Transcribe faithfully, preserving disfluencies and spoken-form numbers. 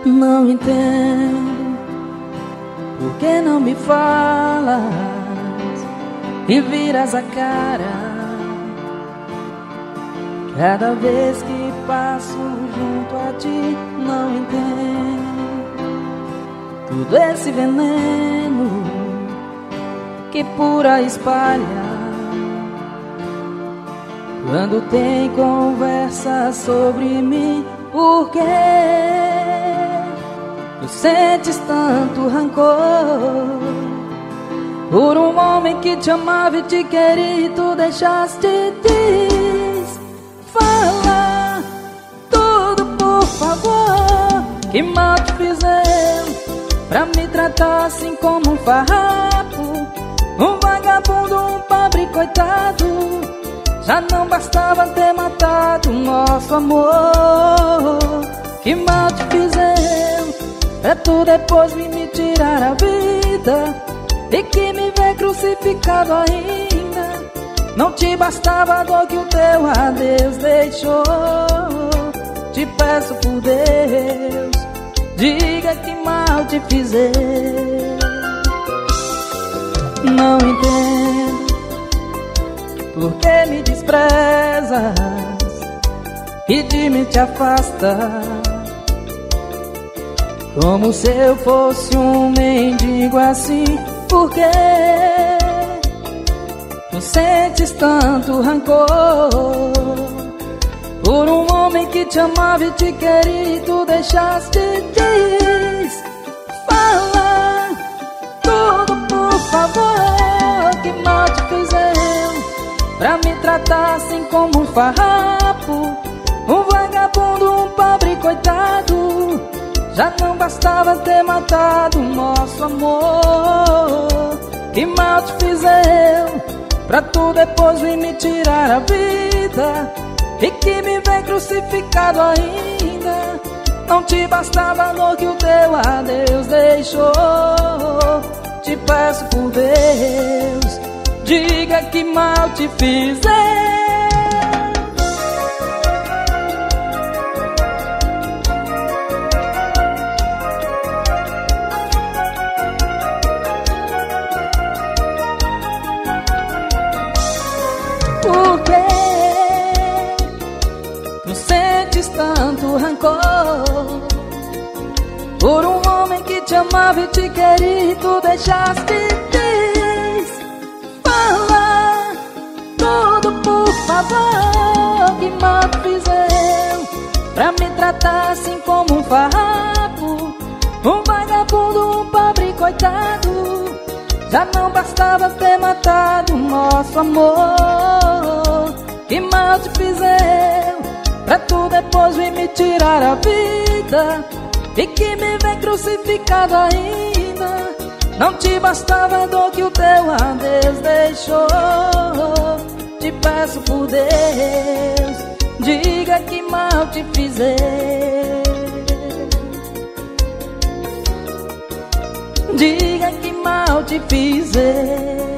Não entendo por que não me falas e viras a cara cada vez que passo junto a ti. Não entendo todo esse veneno que por aí espalha quando tem conversa sobre mim. Por que tu sentes tanto rancor por um homem que te amava e te queria e tu deixaste? Diz, fala tudo por favor. Que mal te fiz eu pra me tratar assim como um farrapo, um vagabundo, um pobre coitado? Já não bastava ter matado o nosso amor. Que mal te fiz eu pra tu depois vir me tirar a vida e que me vê crucificado ainda. Não te bastava a dor que o teu adeus deixou. Te peço por Deus, diga que mal te fiz eu. Não entendo por que me desprezas e de mim te afasta, como se eu fosse um mendigo assim. Por que tu sentes tanto rancor por um homem que te amava e te queria e tu deixaste? Diz, fala tudo por favor. Que mal te fiz eu pra me tratar assim como um farrapo, um vagabundo, um pobre coitado? Já não bastava ter matado o nosso amor. Que mal te fiz eu pra tu depois vir me tirar a vida e que me vê crucificado ainda. Não te bastava a dor que o teu adeus deixou. Te peço por Deus, diga que mal te fiz eu. Por que tu sentes tanto rancor por um homem que te amava e te queria e tu deixaste? Diz, fala tudo por favor. Que mal te fiz eu pra me tratar assim como um farrapo, um vagabundo, um pobre coitado? Já não bastava ter matado o nosso amor. Que mal te fiz eu pra tu depois vir me tirar a vida e que me vê crucificado ainda. Não te bastava a dor que o teu adeus deixou. Te peço por Deus, diga que mal te fiz eu. Diga que mal te fiz eu.